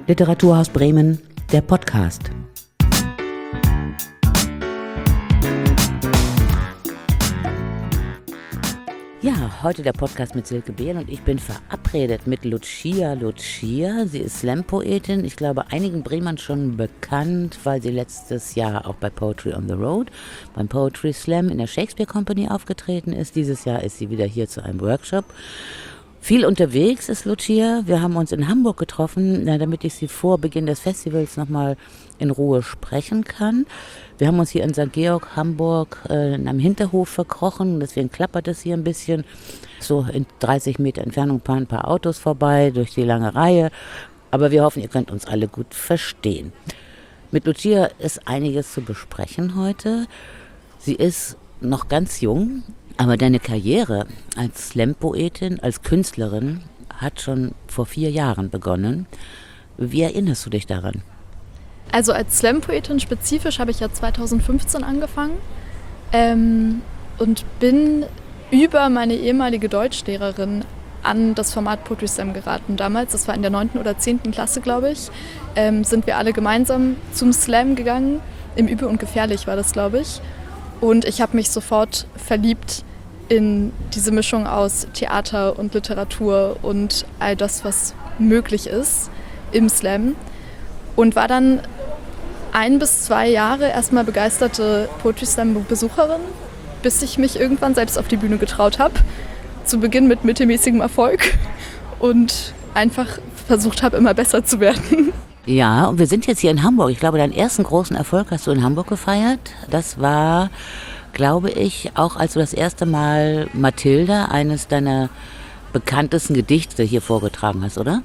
Literaturhaus Bremen, der Podcast. Ja, heute der Podcast mit Silke Behl und ich bin verabredet mit Lucia. Sie ist Slam-Poetin, ich glaube einigen Bremern schon bekannt, weil sie letztes Jahr auch bei Poetry on the Road, beim Poetry Slam in der Shakespeare Company aufgetreten ist. Dieses Jahr ist sie wieder hier zu einem Workshop. Viel unterwegs ist Lucia. Wir haben uns in Hamburg getroffen, damit ich sie vor Beginn des Festivals nochmal in Ruhe sprechen kann. Wir haben uns hier in St. Georg, Hamburg, in einem Hinterhof verkrochen. Deswegen klappert es hier ein bisschen. So in 30 Meter Entfernung fahren ein paar Autos vorbei durch die lange Reihe. Aber wir hoffen, ihr könnt uns alle gut verstehen. Mit Lucia ist einiges zu besprechen heute. Sie ist noch ganz jung. Aber deine Karriere als Slam-Poetin, als Künstlerin hat schon vor 4 Jahren begonnen. Wie erinnerst du dich daran? Also als Slam-Poetin spezifisch habe ich ja 2015 angefangen und bin über meine ehemalige Deutschlehrerin an das Format Poetry Slam geraten. Damals, das war in der 9. oder 10. Klasse, glaube ich, sind wir alle gemeinsam zum Slam gegangen. Im Übel und Gefährlich war das, glaube ich. Und ich habe mich sofort verliebt in diese Mischung aus Theater und Literatur und all das, was möglich ist im Slam. Und war dann 1 bis 2 Jahre erstmal begeisterte Poetry Slam-Besucherin, bis ich mich irgendwann selbst auf die Bühne getraut habe. Zu Beginn mit mittelmäßigem Erfolg und einfach versucht habe, immer besser zu werden. Ja, und wir sind jetzt hier in Hamburg. Ich glaube, deinen ersten großen Erfolg hast du in Hamburg gefeiert. Das war, glaube ich, auch als du das erste Mal Mathilda, eines deiner bekanntesten Gedichte, hier vorgetragen hast, oder?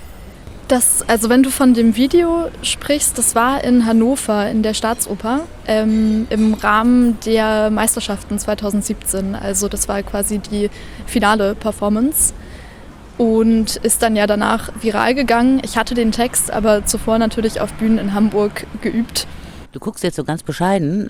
Also wenn du von dem Video sprichst, das war in Hannover in der Staatsoper im Rahmen der Meisterschaften 2017. Also das war quasi die finale Performance und ist dann ja danach viral gegangen. Ich hatte den Text aber zuvor natürlich auf Bühnen in Hamburg geübt. Du guckst jetzt so ganz bescheiden.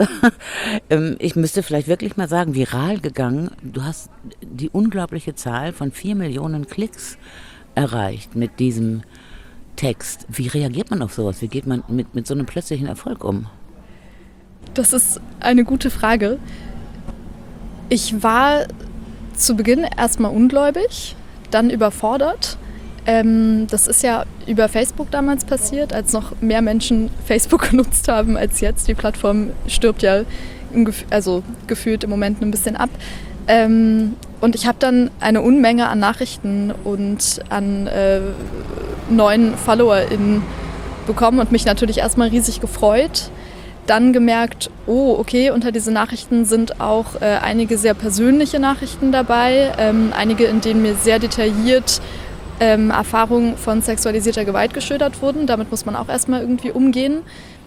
Ich müsste vielleicht wirklich mal sagen, viral gegangen. Du hast die unglaubliche Zahl von 4 Millionen Klicks erreicht mit diesem Text. Wie reagiert man auf sowas? Wie geht man mit so einem plötzlichen Erfolg um? Das ist eine gute Frage. Ich war zu Beginn erstmal ungläubig, dann überfordert. Das ist ja über Facebook damals passiert, als noch mehr Menschen Facebook genutzt haben als jetzt. Die Plattform stirbt ja gefühlt im Moment ein bisschen ab. Und ich habe dann eine Unmenge an Nachrichten und an neuen FollowerInnen bekommen und mich natürlich erstmal riesig gefreut. Dann gemerkt, oh, okay, unter diesen Nachrichten sind auch einige sehr persönliche Nachrichten dabei, einige, in denen mir sehr detailliert Erfahrungen von sexualisierter Gewalt geschildert wurden. Damit muss man auch erstmal irgendwie umgehen.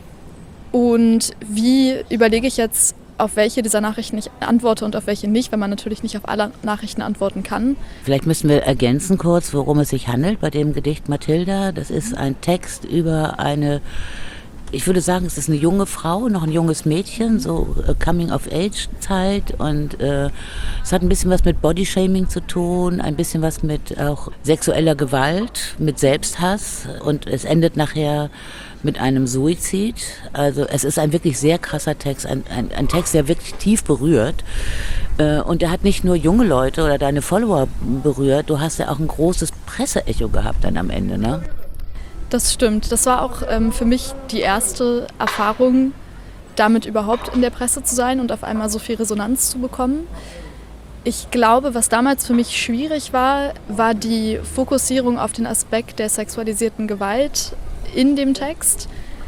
Und wie überlege ich jetzt, auf welche dieser Nachrichten ich antworte und auf welche nicht, wenn man natürlich nicht auf alle Nachrichten antworten kann. Vielleicht müssen wir ergänzen kurz, worum es sich handelt bei dem Gedicht Mathilda. Das ist ein Text über eine, ich würde sagen, es ist eine junge Frau, noch ein junges Mädchen, so Coming-of-Age-Zeit, und es hat ein bisschen was mit Bodyshaming zu tun, ein bisschen was mit auch sexueller Gewalt, mit Selbsthass, und es endet nachher mit einem Suizid. Also es ist ein wirklich sehr krasser Text, ein Text, der wirklich tief berührt. Und der hat nicht nur junge Leute oder deine Follower berührt, du hast ja auch ein großes Presseecho gehabt dann am Ende, ne? Das stimmt. Das war auch für mich die erste Erfahrung, damit überhaupt in der Presse zu sein und auf einmal so viel Resonanz zu bekommen. Ich glaube, was damals für mich schwierig war, war die Fokussierung auf den Aspekt der sexualisierten Gewalt in dem Text,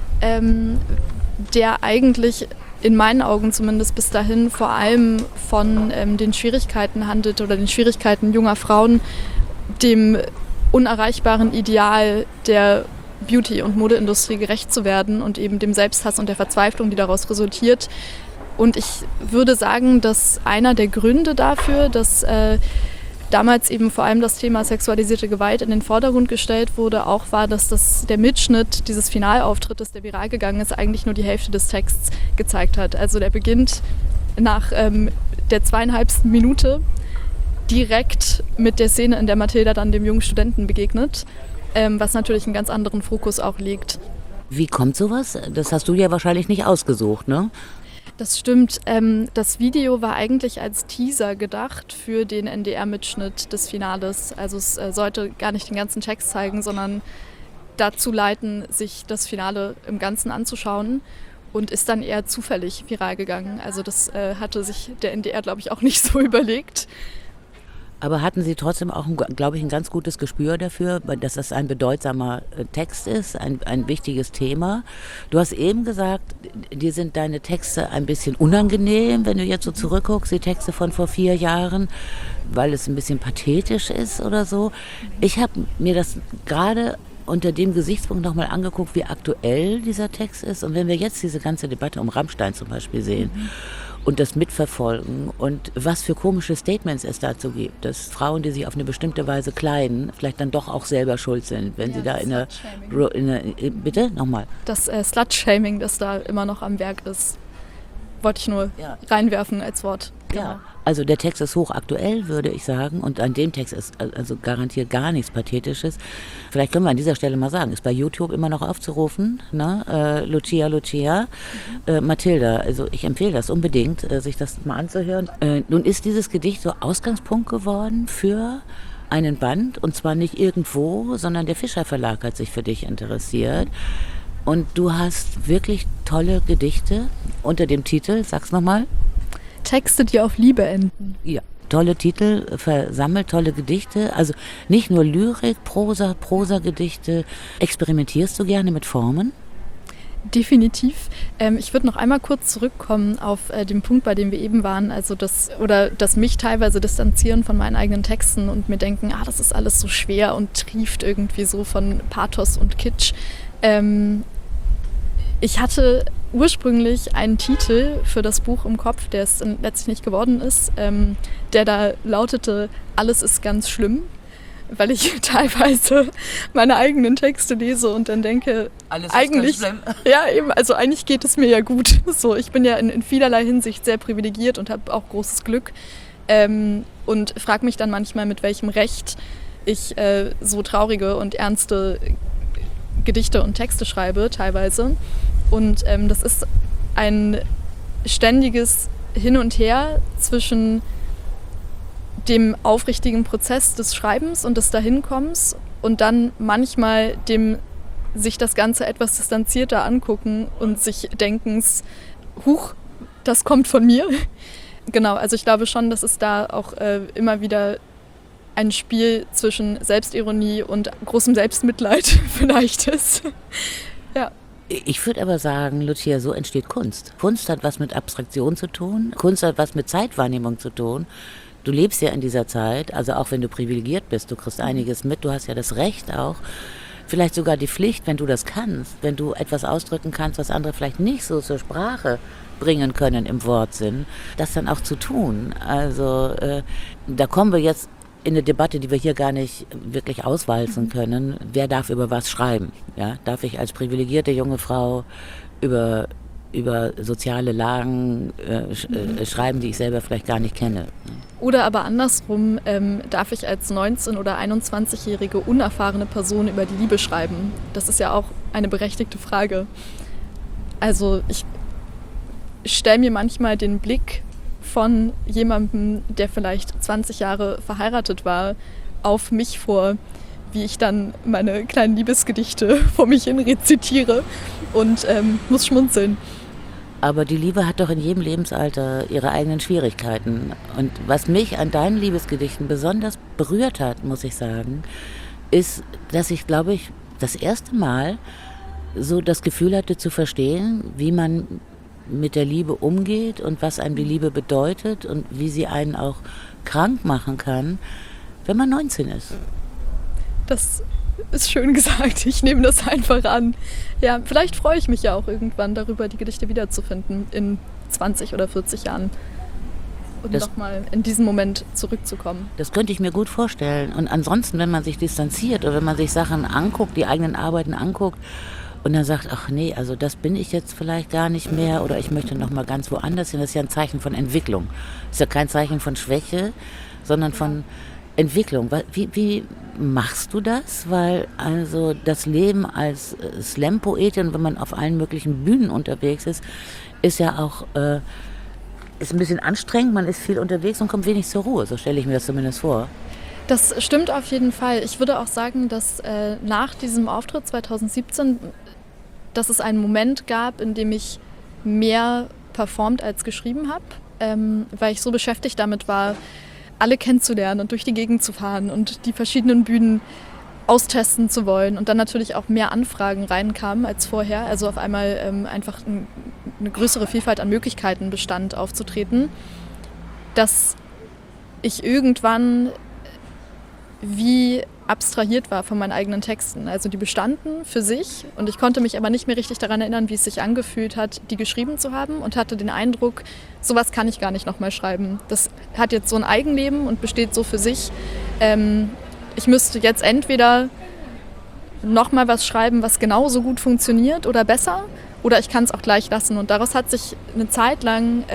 der eigentlich in meinen Augen zumindest bis dahin vor allem von den Schwierigkeiten handelt oder den Schwierigkeiten junger Frauen, dem unerreichbaren Ideal der Beauty- und Modeindustrie gerecht zu werden und eben dem Selbsthass und der Verzweiflung, die daraus resultiert. Und ich würde sagen, dass einer der Gründe dafür, dass damals eben vor allem das Thema sexualisierte Gewalt in den Vordergrund gestellt wurde, auch war, dass der Mitschnitt dieses Finalauftrittes, der viral gegangen ist, eigentlich nur die Hälfte des Texts gezeigt hat. Also der beginnt nach der 2,5. Minute direkt mit der Szene, in der Mathilda dann dem jungen Studenten begegnet. was natürlich einen ganz anderen Fokus auch legt. Wie kommt sowas? Das hast du ja wahrscheinlich nicht ausgesucht, ne? Das stimmt. Das Video war eigentlich als Teaser gedacht für den NDR-Mitschnitt des Finales. Also es sollte gar nicht den ganzen Text zeigen, sondern dazu leiten, sich das Finale im Ganzen anzuschauen, und ist dann eher zufällig viral gegangen. Also das hatte sich der NDR, glaube ich, auch nicht so überlegt. Aber hatten Sie trotzdem auch, glaube ich, ein ganz gutes Gespür dafür, dass das ein bedeutsamer Text ist, ein wichtiges Thema? Du hast eben gesagt, dir sind deine Texte ein bisschen unangenehm, wenn du jetzt so zurückguckst, die Texte von vor 4 Jahren, weil es ein bisschen pathetisch ist oder so. Ich habe mir das gerade unter dem Gesichtspunkt nochmal angeguckt, wie aktuell dieser Text ist. Und wenn wir jetzt diese ganze Debatte um Rammstein zum Beispiel sehen, und das mitverfolgen und was für komische Statements es dazu gibt, dass Frauen, die sich auf eine bestimmte Weise kleiden, vielleicht dann doch auch selber schuld sind, wenn sie da in einer... Bitte? Nochmal. Das Slut-Shaming, das da immer noch am Werk ist, wollte ich nur reinwerfen als Wort. Genau. Ja, also der Text ist hochaktuell, würde ich sagen, und an dem Text ist also garantiert gar nichts Pathetisches. Vielleicht können wir an dieser Stelle mal sagen, ist bei YouTube immer noch aufzurufen, ne? Lucia, Mathilda, also ich empfehle das unbedingt, sich das mal anzuhören. Nun ist dieses Gedicht so Ausgangspunkt geworden für einen Band, und zwar nicht irgendwo, sondern der Fischer Verlag hat sich für dich interessiert. Und du hast wirklich tolle Gedichte unter dem Titel, sag's nochmal. Texte, die auf Liebe enden. Ja, tolle Titel, versammelt tolle Gedichte. Also nicht nur Lyrik, Prosa-Gedichte. Experimentierst du gerne mit Formen? Definitiv. Ich würde noch einmal kurz zurückkommen auf den Punkt, bei dem wir eben waren. Also das mich teilweise distanzieren von meinen eigenen Texten und mir denken, das ist alles so schwer und trieft irgendwie so von Pathos und Kitsch. Ich hatte ursprünglich einen Titel für das Buch im Kopf, der es letztlich nicht geworden ist, der da lautete, alles ist ganz schlimm, weil ich teilweise meine eigenen Texte lese und dann denke, alles ist eigentlich, ganz schlimm. Ja eben, also eigentlich geht es mir ja gut. So, ich bin ja in vielerlei Hinsicht sehr privilegiert und habe auch großes Glück, und frage mich dann manchmal, mit welchem Recht ich so traurige und ernste Gedichte und Texte schreibe teilweise. Und das ist ein ständiges Hin und Her zwischen dem aufrichtigen Prozess des Schreibens und des Dahinkommens und dann manchmal dem sich das Ganze etwas distanzierter angucken und sich denkens, huch, das kommt von mir. Genau, also ich glaube schon, dass es da auch immer wieder ein Spiel zwischen Selbstironie und großem Selbstmitleid vielleicht ist. Ja. Ich würde aber sagen, Lucia, so entsteht Kunst. Kunst hat was mit Abstraktion zu tun, Kunst hat was mit Zeitwahrnehmung zu tun. Du lebst ja in dieser Zeit, also auch wenn du privilegiert bist, du kriegst einiges mit, du hast ja das Recht auch, vielleicht sogar die Pflicht, wenn du das kannst, wenn du etwas ausdrücken kannst, was andere vielleicht nicht so zur Sprache bringen können im Wortsinn, das dann auch zu tun. Also da kommen wir jetzt in eine Debatte, die wir hier gar nicht wirklich auswalzen können. Wer darf über was schreiben? Ja? Darf ich als privilegierte junge Frau über soziale Lagen schreiben, die ich selber vielleicht gar nicht kenne? Oder aber andersrum, darf ich als 19- oder 21-jährige unerfahrene Person über die Liebe schreiben? Das ist ja auch eine berechtigte Frage. Also ich stelle mir manchmal den Blick von jemandem, der vielleicht 20 Jahre verheiratet war, auf mich vor, wie ich dann meine kleinen Liebesgedichte vor mich hin rezitiere und muss schmunzeln. Aber die Liebe hat doch in jedem Lebensalter ihre eigenen Schwierigkeiten. Und was mich an deinen Liebesgedichten besonders berührt hat, muss ich sagen, ist, dass ich, glaube ich, das erste Mal so das Gefühl hatte zu verstehen, wie man mit der Liebe umgeht und was einem die Liebe bedeutet und wie sie einen auch krank machen kann, wenn man 19 ist. Das ist schön gesagt. Ich nehme das einfach an. Ja, vielleicht freue ich mich ja auch irgendwann darüber, die Gedichte wiederzufinden in 20 oder 40 Jahren. Und nochmal in diesen Moment zurückzukommen. Das könnte ich mir gut vorstellen. Und ansonsten, wenn man sich distanziert oder wenn man sich Sachen anguckt, die eigenen Arbeiten anguckt, und dann sagt, ach nee, also das bin ich jetzt vielleicht gar nicht mehr oder ich möchte noch mal ganz woanders hin. Das ist ja ein Zeichen von Entwicklung. Das ist ja kein Zeichen von Schwäche, sondern von Entwicklung. Wie machst du das? Weil also das Leben als Slam-Poetin, wenn man auf allen möglichen Bühnen unterwegs ist ja auch ist ein bisschen anstrengend. Man ist viel unterwegs und kommt wenig zur Ruhe. So stelle ich mir das zumindest vor. Das stimmt auf jeden Fall. Ich würde auch sagen, dass nach diesem Auftritt 2017, dass es einen Moment gab, in dem ich mehr performt als geschrieben habe, weil ich so beschäftigt damit war, alle kennenzulernen und durch die Gegend zu fahren und die verschiedenen Bühnen austesten zu wollen und dann natürlich auch mehr Anfragen reinkamen als vorher, also auf einmal einfach eine größere Vielfalt an Möglichkeiten bestand, aufzutreten, dass ich irgendwann wie abstrahiert war von meinen eigenen Texten. Also die bestanden für sich und ich konnte mich aber nicht mehr richtig daran erinnern, wie es sich angefühlt hat, die geschrieben zu haben und hatte den Eindruck, sowas kann ich gar nicht nochmal schreiben. Das hat jetzt so ein Eigenleben und besteht so für sich. Ich müsste jetzt entweder nochmal was schreiben, was genauso gut funktioniert oder besser, oder ich kann es auch gleich lassen. Und daraus hat sich eine Zeit lang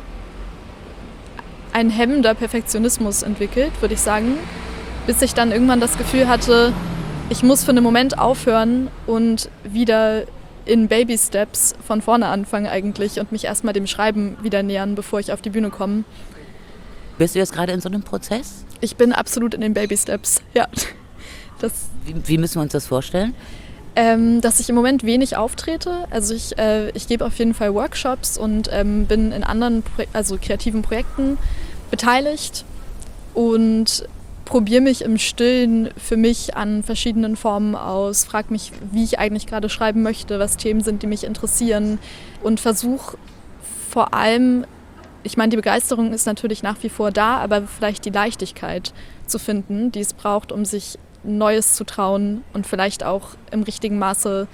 ein hemmender Perfektionismus entwickelt, würde ich sagen, bis ich dann irgendwann das Gefühl hatte, ich muss für einen Moment aufhören und wieder in Baby-Steps von vorne anfangen eigentlich und mich erstmal dem Schreiben wieder nähern, bevor ich auf die Bühne komme. Bist du jetzt gerade in so einem Prozess? Ich bin absolut in den Baby-Steps, ja. Wie müssen wir uns das vorstellen? Dass ich im Moment wenig auftrete. Also ich gebe auf jeden Fall Workshops und bin in anderen kreativen Projekten beteiligt und probiere mich im Stillen für mich an verschiedenen Formen aus, frage mich, wie ich eigentlich gerade schreiben möchte, was Themen sind, die mich interessieren und versuche vor allem, ich meine, die Begeisterung ist natürlich nach wie vor da, aber vielleicht die Leichtigkeit zu finden, die es braucht, um sich Neues zu trauen und vielleicht auch im richtigen Maße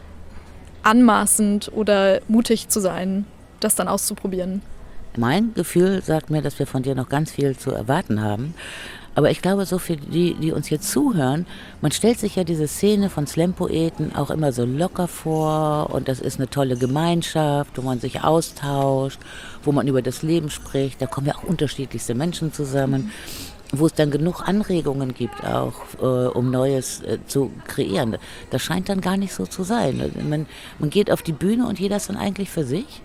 anmaßend oder mutig zu sein, das dann auszuprobieren. Mein Gefühl sagt mir, dass wir von dir noch ganz viel zu erwarten haben. Aber ich glaube, so für die uns hier zuhören, man stellt sich ja diese Szene von Slam-Poeten auch immer so locker vor und das ist eine tolle Gemeinschaft, wo man sich austauscht, wo man über das Leben spricht. Da kommen ja auch unterschiedlichste Menschen zusammen, wo es dann genug Anregungen gibt auch, um Neues zu kreieren. Das scheint dann gar nicht so zu sein. Man geht auf die Bühne und jeder ist dann eigentlich für sich?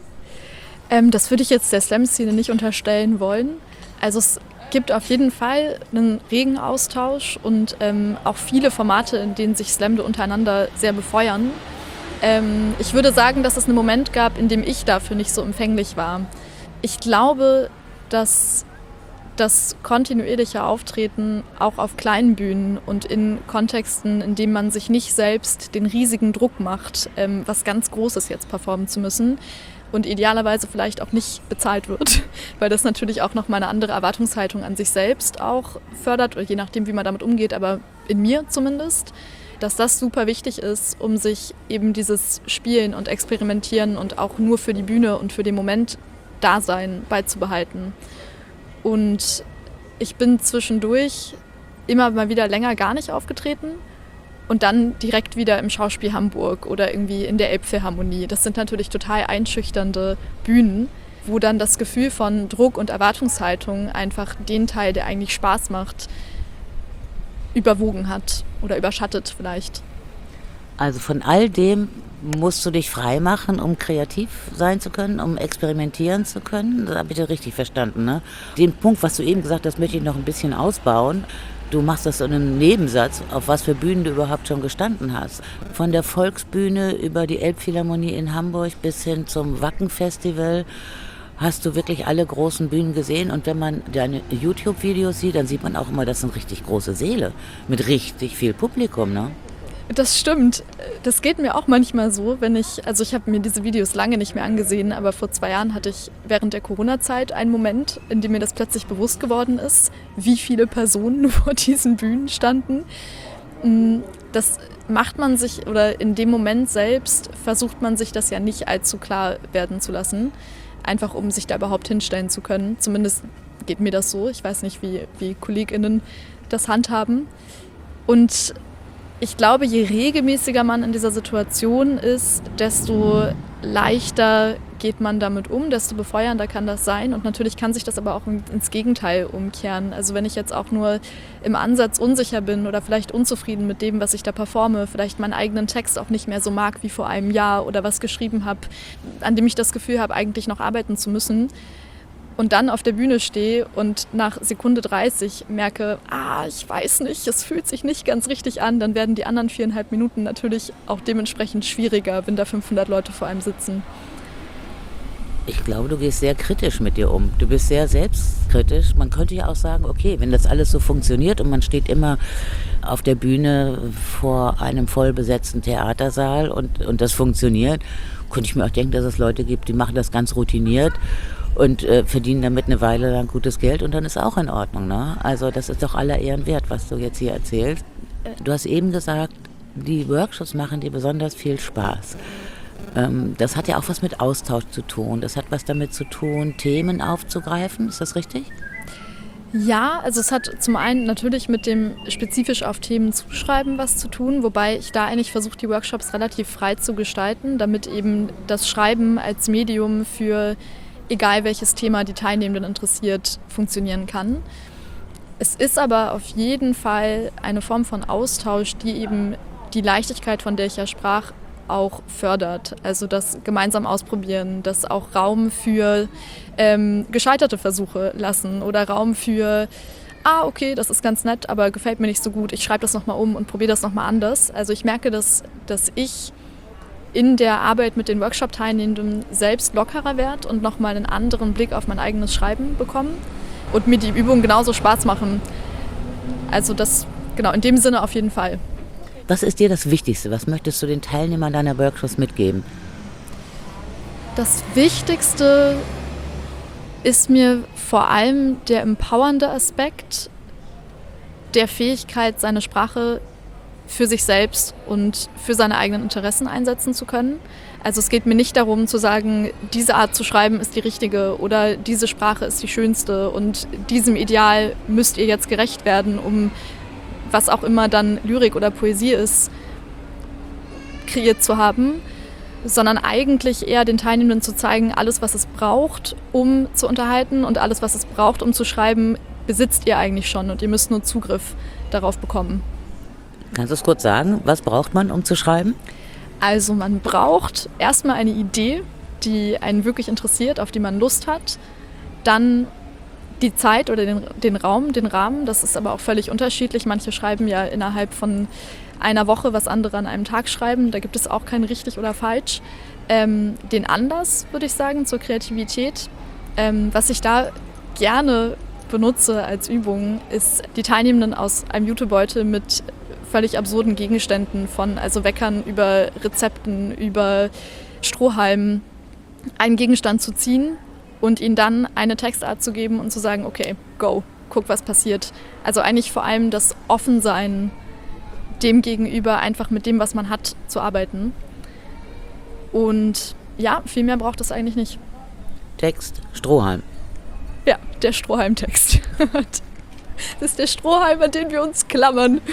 Das würde ich jetzt der Slam-Szene nicht unterstellen wollen. Also es gibt auf jeden Fall einen regen Austausch und auch viele Formate, in denen sich Slamde untereinander sehr befeuern. Ich würde sagen, dass es einen Moment gab, in dem ich dafür nicht so empfänglich war. Ich glaube, dass das kontinuierliche Auftreten auch auf kleinen Bühnen und in Kontexten, in denen man sich nicht selbst den riesigen Druck macht, was ganz Großes jetzt performen zu müssen, und idealerweise vielleicht auch nicht bezahlt wird, weil das natürlich auch nochmal eine andere Erwartungshaltung an sich selbst auch fördert, oder je nachdem, wie man damit umgeht, aber in mir zumindest, dass das super wichtig ist, um sich eben dieses Spielen und Experimentieren und auch nur für die Bühne und für den Moment Dasein beizubehalten. Und ich bin zwischendurch immer mal wieder länger gar nicht aufgetreten. Und dann direkt wieder im Schauspiel Hamburg oder irgendwie in der Elbphilharmonie. Das sind natürlich total einschüchternde Bühnen, wo dann das Gefühl von Druck und Erwartungshaltung einfach den Teil, der eigentlich Spaß macht, überwogen hat oder überschattet vielleicht. Also von all dem musst du dich frei machen, um kreativ sein zu können, um experimentieren zu können. Das habe ich ja richtig verstanden, ne? Den Punkt, was du eben gesagt hast, möchte ich noch ein bisschen ausbauen. Du machst das so in einem Nebensatz, auf was für Bühnen du überhaupt schon gestanden hast. Von der Volksbühne über die Elbphilharmonie in Hamburg bis hin zum Wacken-Festival hast du wirklich alle großen Bühnen gesehen. Und wenn man deine YouTube-Videos sieht, dann sieht man auch immer, das sind richtig große Säle mit richtig viel Publikum, ne? Das stimmt. Das geht mir auch manchmal so, ich habe mir diese Videos lange nicht mehr angesehen, aber vor 2 Jahren hatte ich während der Corona-Zeit einen Moment, in dem mir das plötzlich bewusst geworden ist, wie viele Personen vor diesen Bühnen standen. Das macht man sich, oder in dem Moment selbst versucht man sich das ja nicht allzu klar werden zu lassen, einfach um sich da überhaupt hinstellen zu können. Zumindest geht mir das so. Ich weiß nicht, wie KollegInnen das handhaben. Und Ich glaube, je regelmäßiger man in dieser Situation ist, desto leichter geht man damit um, desto befeuernder kann das sein. Und natürlich kann sich das aber auch ins Gegenteil umkehren. Also wenn ich jetzt auch nur im Ansatz unsicher bin oder vielleicht unzufrieden mit dem, was ich da performe, vielleicht meinen eigenen Text auch nicht mehr so mag wie vor einem Jahr oder was geschrieben habe, an dem ich das Gefühl habe, eigentlich noch arbeiten zu müssen, und dann auf der Bühne stehe und nach Sekunde 30 merke, ich weiß nicht, es fühlt sich nicht ganz richtig an, dann werden die anderen 4,5 Minuten natürlich auch dementsprechend schwieriger, wenn da 500 Leute vor einem sitzen. Ich glaube, du gehst sehr kritisch mit dir um. Du bist sehr selbstkritisch. Man könnte ja auch sagen, okay, wenn das alles so funktioniert und man steht immer auf der Bühne vor einem vollbesetzten Theatersaal und das funktioniert, könnte ich mir auch denken, dass es Leute gibt, die machen das ganz routiniert und verdienen damit eine Weile lang gutes Geld und dann ist auch in Ordnung. Ne? Also das ist doch aller Ehren wert, was du jetzt hier erzählst. Du hast eben gesagt, die Workshops machen dir besonders viel Spaß. Das hat ja auch was mit Austausch zu tun. Das hat was damit zu tun, Themen aufzugreifen. Ist das richtig? Ja, also es hat zum einen natürlich mit dem spezifisch auf Themen zuschreiben was zu tun, wobei ich da eigentlich versuche, die Workshops relativ frei zu gestalten, damit eben das Schreiben als Medium für egal welches Thema die Teilnehmenden interessiert, funktionieren kann. Es ist aber auf jeden Fall eine Form von Austausch, die eben die Leichtigkeit, von der ich ja sprach, auch fördert. Also das gemeinsam ausprobieren, das auch Raum für gescheiterte Versuche lassen oder Raum für, okay, das ist ganz nett, aber gefällt mir nicht so gut, ich schreibe das nochmal um und probiere das nochmal anders. Also ich merke, dass ich in der Arbeit mit den Workshop-Teilnehmenden selbst lockerer werde und nochmal einen anderen Blick auf mein eigenes Schreiben bekomme und mir die Übungen genauso Spaß machen. Also das, genau, in dem Sinne auf jeden Fall. Was ist dir das Wichtigste? Was möchtest du den Teilnehmern deiner Workshops mitgeben? Das Wichtigste ist mir vor allem der empowernde Aspekt der Fähigkeit, seine Sprache für sich selbst und für seine eigenen Interessen einsetzen zu können. Also es geht mir nicht darum zu sagen, diese Art zu schreiben ist die richtige oder diese Sprache ist die schönste und diesem Ideal müsst ihr jetzt gerecht werden, um was auch immer dann Lyrik oder Poesie ist, kreiert zu haben, sondern eigentlich eher den Teilnehmenden zu zeigen, alles, was es braucht, um zu unterhalten und alles, was es braucht, um zu schreiben, besitzt ihr eigentlich schon und ihr müsst nur Zugriff darauf bekommen. Kannst du es kurz sagen, was braucht man, um zu schreiben? Also man braucht erstmal eine Idee, die einen wirklich interessiert, auf die man Lust hat, dann die Zeit oder den Raum, den Rahmen, das ist aber auch völlig unterschiedlich. Manche schreiben ja innerhalb von einer Woche, was andere an einem Tag schreiben. Da gibt es auch kein richtig oder falsch. Den Anlass, würde ich sagen, zur Kreativität. Was ich da gerne benutze als Übung, ist die Teilnehmenden aus einem Jutebeutel mit völlig absurden Gegenständen also Weckern über Rezepten, über Strohhalmen, einen Gegenstand zu ziehen und ihnen dann eine Textart zu geben und zu sagen, okay, go, guck, was passiert. Also eigentlich vor allem das Offensein dem gegenüber, einfach mit dem, was man hat, zu arbeiten. Und ja, viel mehr braucht es eigentlich nicht. Text, Strohhalm. Ja, der Strohhalmtext. Das ist der Strohhalm, an den wir uns klammern.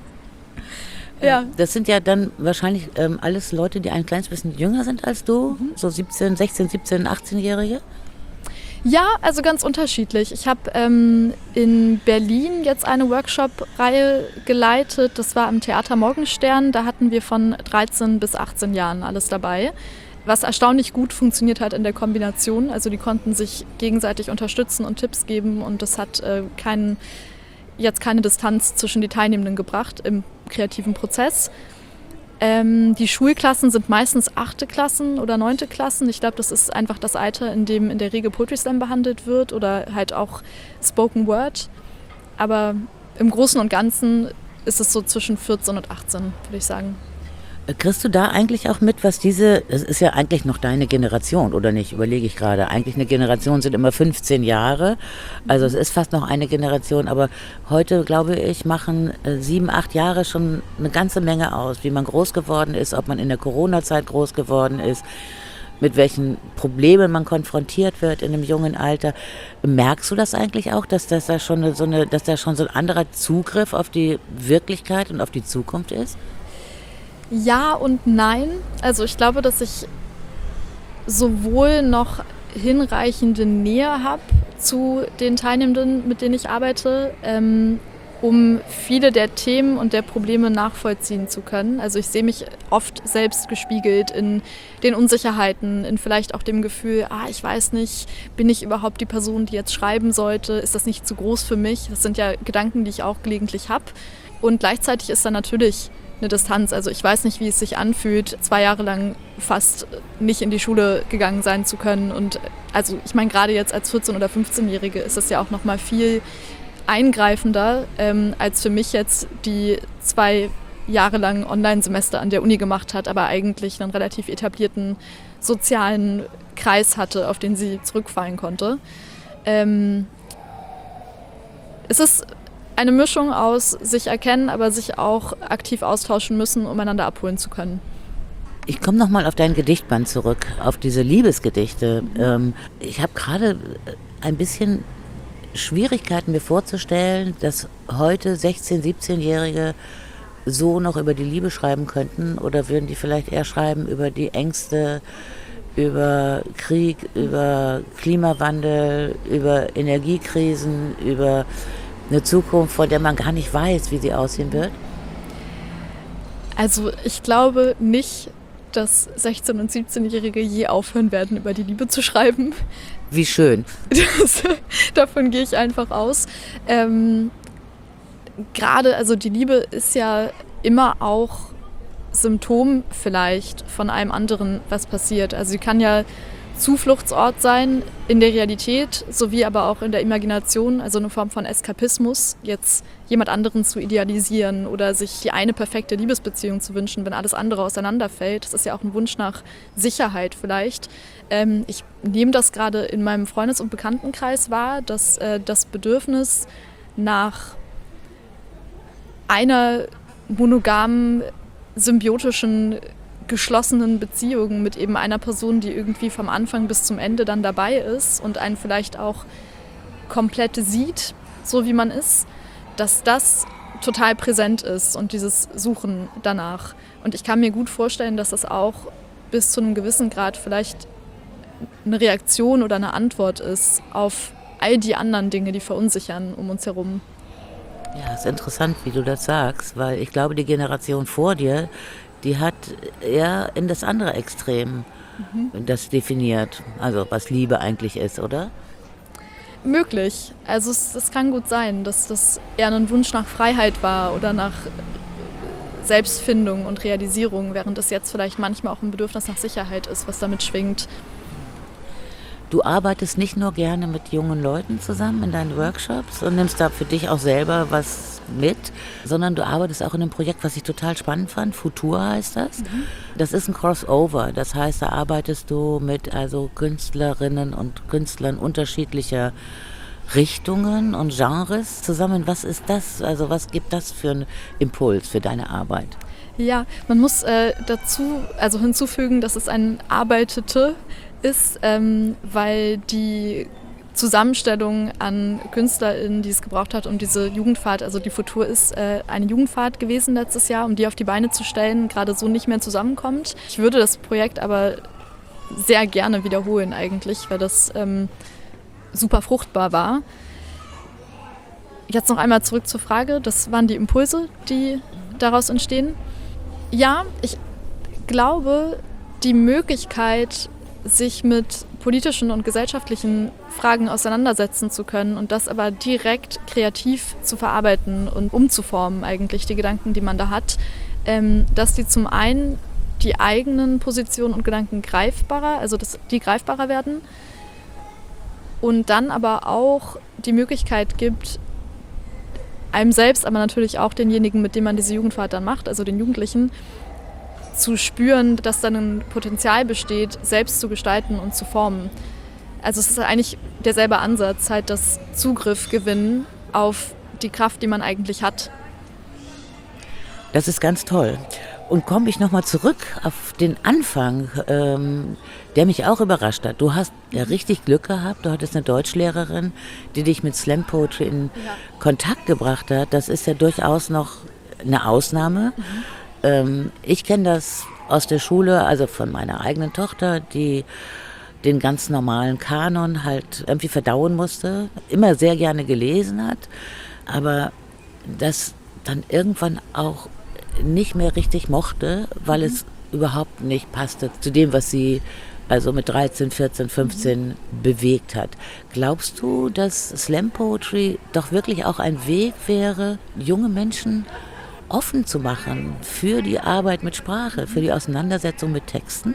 Ja. Das sind ja dann wahrscheinlich alles Leute, die ein kleines bisschen jünger sind als du, so 16, 17, 18-Jährige? Ja, also ganz unterschiedlich. Ich habe in Berlin jetzt eine Workshop-Reihe geleitet. Das war am Theater Morgenstern. Da hatten wir von 13 bis 18 Jahren alles dabei. Was erstaunlich gut funktioniert hat in der Kombination. Also die konnten sich gegenseitig unterstützen und Tipps geben und das hat keine Distanz zwischen die Teilnehmenden gebracht im kreativen Prozess. Die Schulklassen sind meistens 8. Klassen oder 9. Klassen. Ich glaube, das ist einfach das Alter, in dem in der Regel Poetry Slam behandelt wird oder halt auch Spoken Word. Aber im Großen und Ganzen ist es so zwischen 14 und 18, würde ich sagen. Kriegst du da eigentlich auch mit, das ist ja eigentlich noch deine Generation, oder nicht? Überlege ich gerade. Eigentlich eine Generation sind immer 15 Jahre, also es ist fast noch eine Generation, aber heute, glaube ich, machen 7, 8 Jahre schon eine ganze Menge aus, wie man groß geworden ist, ob man in der Corona-Zeit groß geworden ist. mit welchen Problemen man konfrontiert wird in einem jungen Alter. Merkst du das eigentlich auch, dass da schon so ein anderer Zugriff auf die Wirklichkeit und auf die Zukunft ist? Ja und nein. Also ich glaube, dass ich sowohl noch hinreichende Nähe habe zu den Teilnehmenden, mit denen ich arbeite, um viele der Themen und der Probleme nachvollziehen zu können. Also ich sehe mich oft selbst gespiegelt in den Unsicherheiten, in vielleicht auch dem Gefühl, ich weiß nicht, bin ich überhaupt die Person, die jetzt schreiben sollte? Ist das nicht zu groß für mich? Das sind ja Gedanken, die ich auch gelegentlich habe. Und gleichzeitig ist da natürlich eine Distanz. Also ich weiß nicht, wie es sich anfühlt, 2 Jahre lang fast nicht in die Schule gegangen sein zu können. Und also ich meine, gerade jetzt als 14- oder 15-Jährige ist das ja auch noch mal viel eingreifender, als für mich jetzt, die 2 Jahre lang Online-Semester an der Uni gemacht hat, aber eigentlich einen relativ etablierten sozialen Kreis hatte, auf den sie zurückfallen konnte. Es ist eine Mischung aus sich erkennen, aber sich auch aktiv austauschen müssen, um einander abholen zu können. Ich komme nochmal auf dein Gedichtband zurück, auf diese Liebesgedichte. Ich habe gerade ein bisschen Schwierigkeiten mir vorzustellen, dass heute 16-, 17-Jährige so noch über die Liebe schreiben könnten, oder würden die vielleicht eher schreiben über die Ängste, über Krieg, über Klimawandel, über Energiekrisen, über eine Zukunft, von der man gar nicht weiß, wie sie aussehen wird? Also ich glaube nicht, dass 16- und 17-Jährige je aufhören werden, über die Liebe zu schreiben. Wie schön. Davon gehe ich einfach aus. Gerade, also die Liebe ist ja immer auch Symptom vielleicht von einem anderen, was passiert. Also sie kann ja Zufluchtsort sein in der Realität, sowie aber auch in der Imagination, also eine Form von Eskapismus, jetzt jemand anderen zu idealisieren oder sich die eine perfekte Liebesbeziehung zu wünschen, wenn alles andere auseinanderfällt. Das ist ja auch ein Wunsch nach Sicherheit vielleicht. Ich nehme das gerade in meinem Freundes- und Bekanntenkreis wahr, dass das Bedürfnis nach einer monogamen, symbiotischen, geschlossenen Beziehungen mit eben einer Person, die irgendwie vom Anfang bis zum Ende dann dabei ist und einen vielleicht auch komplett sieht, so wie man ist, dass das total präsent ist und dieses Suchen danach. Und ich kann mir gut vorstellen, dass das auch bis zu einem gewissen Grad vielleicht eine Reaktion oder eine Antwort ist auf all die anderen Dinge, die verunsichern um uns herum. Ja, ist interessant, wie du das sagst, weil ich glaube, die Generation vor dir, die hat eher in das andere Extrem das definiert, also was Liebe eigentlich ist, oder? Möglich. Also es kann gut sein, dass das eher ein Wunsch nach Freiheit war oder nach Selbstfindung und Realisierung, während es jetzt vielleicht manchmal auch ein Bedürfnis nach Sicherheit ist, was damit schwingt. Du arbeitest nicht nur gerne mit jungen Leuten zusammen in deinen Workshops und nimmst da für dich auch selber was mit, sondern du arbeitest auch in einem Projekt, was ich total spannend fand. Futur heißt das. Das ist ein Crossover. Das heißt, da arbeitest du mit Künstlerinnen und Künstlern unterschiedlicher Richtungen und Genres zusammen. Was ist das? Also was gibt das für einen Impuls für deine Arbeit? Ja, man muss hinzufügen, dass es ein Arbeitete ist, weil die Zusammenstellung an KünstlerInnen, die es gebraucht hat, um diese Jugendfahrt, also die Futur ist eine Jugendfahrt gewesen letztes Jahr, um die auf die Beine zu stellen, gerade so nicht mehr zusammenkommt. Ich würde das Projekt aber sehr gerne wiederholen eigentlich, weil das super fruchtbar war. Jetzt noch einmal zurück zur Frage, das waren die Impulse, die daraus entstehen. Ja, ich glaube, die Möglichkeit, sich mit politischen und gesellschaftlichen Fragen auseinandersetzen zu können und das aber direkt kreativ zu verarbeiten und umzuformen eigentlich, die Gedanken, die man da hat, dass die zum einen die eigenen Positionen und Gedanken greifbarer, also dass die greifbarer werden und dann aber auch die Möglichkeit gibt, einem selbst, aber natürlich auch denjenigen, mit dem man diese Jugendfahrt dann macht, also den Jugendlichen, zu spüren, dass dann ein Potenzial besteht, selbst zu gestalten und zu formen. Also es ist eigentlich derselbe Ansatz, halt das Zugriff gewinnen auf die Kraft, die man eigentlich hat. Das ist ganz toll. Und komme ich nochmal zurück auf den Anfang, der mich auch überrascht hat. Du hast ja richtig Glück gehabt. Du hattest eine Deutschlehrerin, die dich mit Slam Poetry in Kontakt gebracht hat. Das ist ja durchaus noch eine Ausnahme. Ich kenne das aus der Schule, also von meiner eigenen Tochter, die den ganz normalen Kanon halt irgendwie verdauen musste, immer sehr gerne gelesen hat, aber das dann irgendwann auch nicht mehr richtig mochte, weil es überhaupt nicht passte zu dem, was sie also mit 13, 14, 15 bewegt hat. Glaubst du, dass Slam Poetry doch wirklich auch ein Weg wäre, junge Menschen offen zu machen für die Arbeit mit Sprache, für die Auseinandersetzung mit Texten?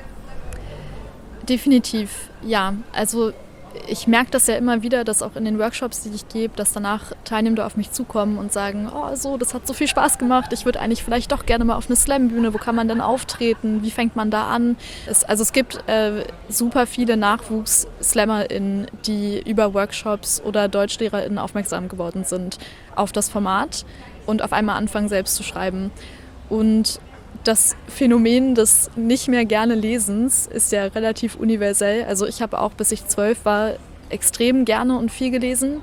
Definitiv, ja. Also ich merke das ja immer wieder, dass auch in den Workshops, die ich gebe, dass danach Teilnehmende auf mich zukommen und sagen, oh, so, das hat so viel Spaß gemacht, ich würde eigentlich vielleicht doch gerne mal auf eine Slam-Bühne, wo kann man denn auftreten, wie fängt man da an? Es gibt super viele Nachwuchs-SlammerInnen, die über Workshops oder DeutschlehrerInnen aufmerksam geworden sind auf das Format und auf einmal anfangen, selbst zu schreiben. Und das Phänomen des nicht mehr gerne Lesens ist ja relativ universell. Also ich habe auch, bis ich 12 war, extrem gerne und viel gelesen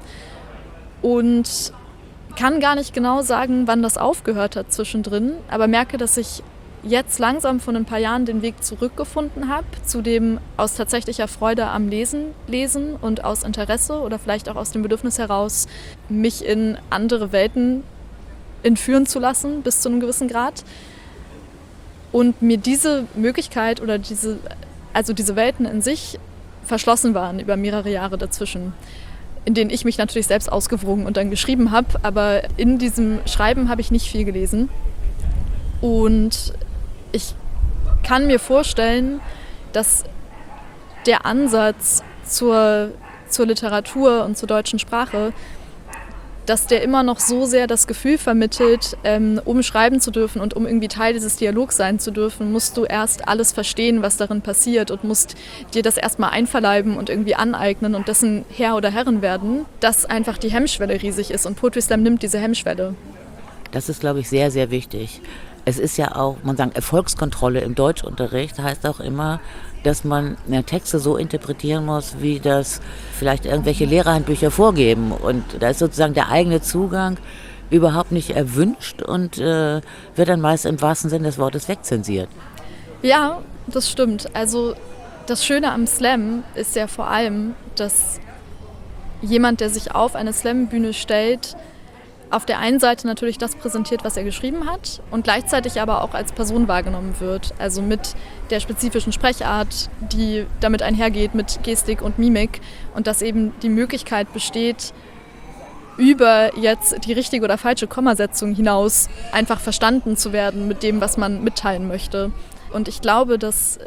und kann gar nicht genau sagen, wann das aufgehört hat zwischendrin, aber merke, dass ich jetzt langsam vor ein paar Jahren den Weg zurückgefunden habe, zu dem aus tatsächlicher Freude am Lesen und aus Interesse oder vielleicht auch aus dem Bedürfnis heraus, mich in andere Welten entführen zu lassen, bis zu einem gewissen Grad. Und mir diese Möglichkeit oder diese Welten in sich verschlossen waren über mehrere Jahre dazwischen, in denen ich mich natürlich selbst ausgewrungen und dann geschrieben habe, aber in diesem Schreiben habe ich nicht viel gelesen. Und ich kann mir vorstellen, dass der Ansatz zur Literatur und zur deutschen Sprache, dass der immer noch so sehr das Gefühl vermittelt, um schreiben zu dürfen und um irgendwie Teil dieses Dialogs sein zu dürfen, musst du erst alles verstehen, was darin passiert und musst dir das erstmal einverleiben und irgendwie aneignen und dessen Herr oder Herrin werden, dass einfach die Hemmschwelle riesig ist und Poetry Slam nimmt diese Hemmschwelle. Das ist, glaube ich, sehr, sehr wichtig. Es ist ja auch, man sagt, Erfolgskontrolle im Deutschunterricht heißt auch immer, dass man Texte so interpretieren muss, wie das vielleicht irgendwelche Lehrerhandbücher vorgeben. Und da ist sozusagen der eigene Zugang überhaupt nicht erwünscht und wird dann meist im wahrsten Sinne des Wortes wegzensiert. Ja, das stimmt. Also das Schöne am Slam ist ja vor allem, dass jemand, der sich auf eine Slam-Bühne stellt, auf der einen Seite natürlich das präsentiert, was er geschrieben hat und gleichzeitig aber auch als Person wahrgenommen wird. Also mit der spezifischen Sprechart, die damit einhergeht, mit Gestik und Mimik und dass eben die Möglichkeit besteht, über jetzt die richtige oder falsche Kommasetzung hinaus einfach verstanden zu werden mit dem, was man mitteilen möchte. Und ich glaube, dass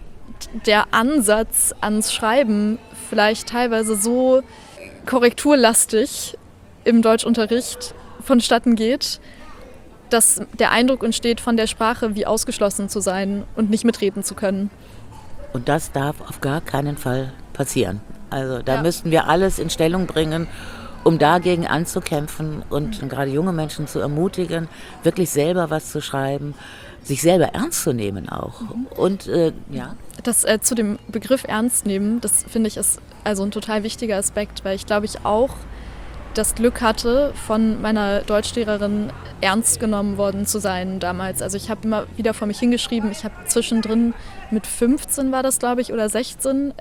der Ansatz ans Schreiben vielleicht teilweise so korrekturlastig im Deutschunterricht vonstatten geht, dass der Eindruck entsteht, von der Sprache wie ausgeschlossen zu sein und nicht mitreden zu können. Und das darf auf gar keinen Fall passieren. Also da müssten wir alles in Stellung bringen, um dagegen anzukämpfen und gerade junge Menschen zu ermutigen, wirklich selber was zu schreiben, sich selber ernst zu nehmen auch. Und Das zu dem Begriff ernst nehmen, das finde ich ist also ein total wichtiger Aspekt, weil ich glaube ich auch das Glück hatte, von meiner Deutschlehrerin ernst genommen worden zu sein damals. Also ich habe immer wieder vor mich hingeschrieben, ich habe zwischendrin mit 15 war das, glaube ich, oder 16,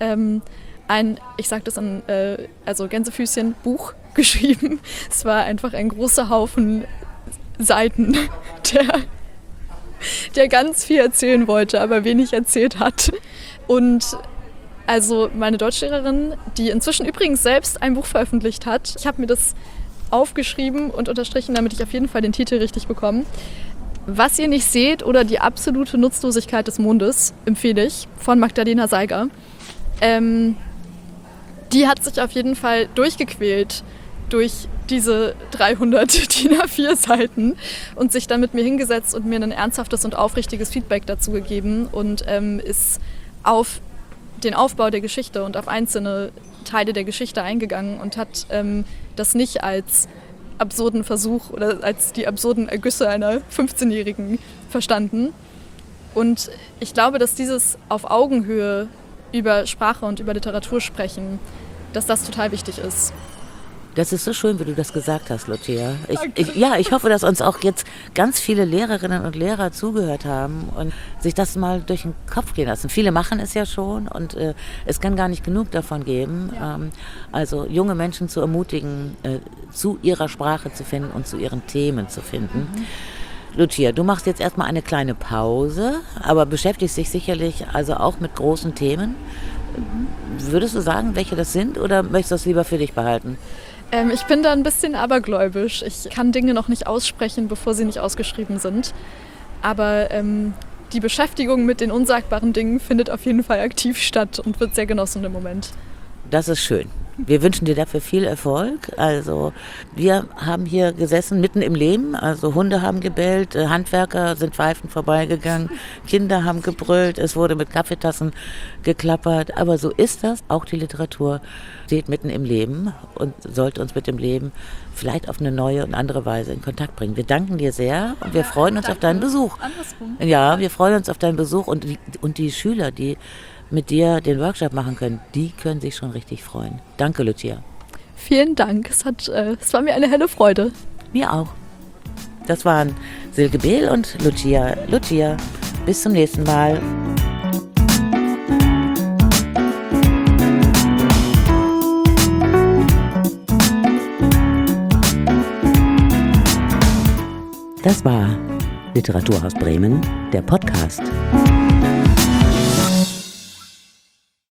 ich sage das also Gänsefüßchen, Buch geschrieben. Es war einfach ein großer Haufen Seiten, der ganz viel erzählen wollte, aber wenig erzählt hat. Und also meine Deutschlehrerin, die inzwischen übrigens selbst ein Buch veröffentlicht hat, ich habe mir das aufgeschrieben und unterstrichen, damit ich auf jeden Fall den Titel richtig bekomme. Was ihr nicht seht oder die absolute Nutzlosigkeit des Mondes, empfehle ich, von Magdalena Seiger. Die hat sich auf jeden Fall durchgequält durch diese 300 DIN A4 Seiten und sich dann mit mir hingesetzt und mir ein ernsthaftes und aufrichtiges Feedback dazu gegeben und ist auf den Aufbau der Geschichte und auf einzelne Teile der Geschichte eingegangen und hat das nicht als absurden Versuch oder als die absurden Ergüsse einer 15-Jährigen verstanden. Und ich glaube, dass dieses auf Augenhöhe über Sprache und über Literatur sprechen, dass das total wichtig ist. Das ist so schön, wie du das gesagt hast, Lucia. Ich hoffe, dass uns auch jetzt ganz viele Lehrerinnen und Lehrer zugehört haben und sich das mal durch den Kopf gehen lassen. Viele machen es ja schon und es kann gar nicht genug davon geben. Ja. Also junge Menschen zu ermutigen, zu ihrer Sprache zu finden und zu ihren Themen zu finden. Lucia, du machst jetzt erstmal eine kleine Pause, aber beschäftigst dich sicherlich also auch mit großen Themen. Würdest du sagen, welche das sind oder möchtest du das lieber für dich behalten? Ich bin da ein bisschen abergläubisch. Ich kann Dinge noch nicht aussprechen, bevor sie nicht ausgeschrieben sind. Aber die Beschäftigung mit den unsagbaren Dingen findet auf jeden Fall aktiv statt und wird sehr genossen im Moment. Das ist schön. Wir wünschen dir dafür viel Erfolg. Also wir haben hier gesessen, mitten im Leben. Also Hunde haben gebellt, Handwerker sind pfeifend vorbeigegangen, Kinder haben gebrüllt, es wurde mit Kaffeetassen geklappert. Aber so ist das. Auch die Literatur steht mitten im Leben und sollte uns mit dem Leben vielleicht auf eine neue und andere Weise in Kontakt bringen. Wir danken dir sehr und wir freuen uns auf deinen Besuch. Andersrum. Ja, wir freuen uns auf deinen Besuch und die Schüler, die mit dir den Workshop machen können, die können sich schon richtig freuen. Danke, Lucia. Vielen Dank. Es war mir eine helle Freude. Mir auch. Das waren Silke Behl und Lucia. Lucia, bis zum nächsten Mal. Das war Literaturhaus Bremen, der Podcast.